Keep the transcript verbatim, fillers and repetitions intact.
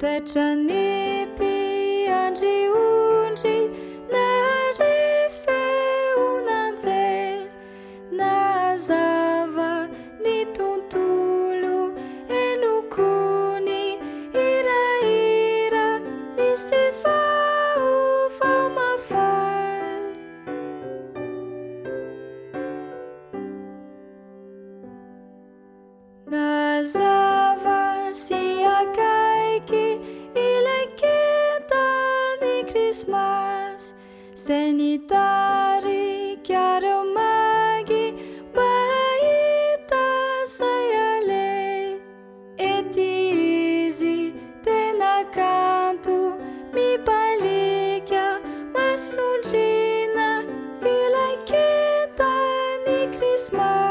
Tetrany piandriondry na refeonanjely nazava ny tontolo enokony iraira nisy vaovao mafaly nazava sy akaiky ilay kintany krismasy zay nitarika reo magy mba hita zay aley ety izy tena kanto mipalika masondrina ilay kintany krismasy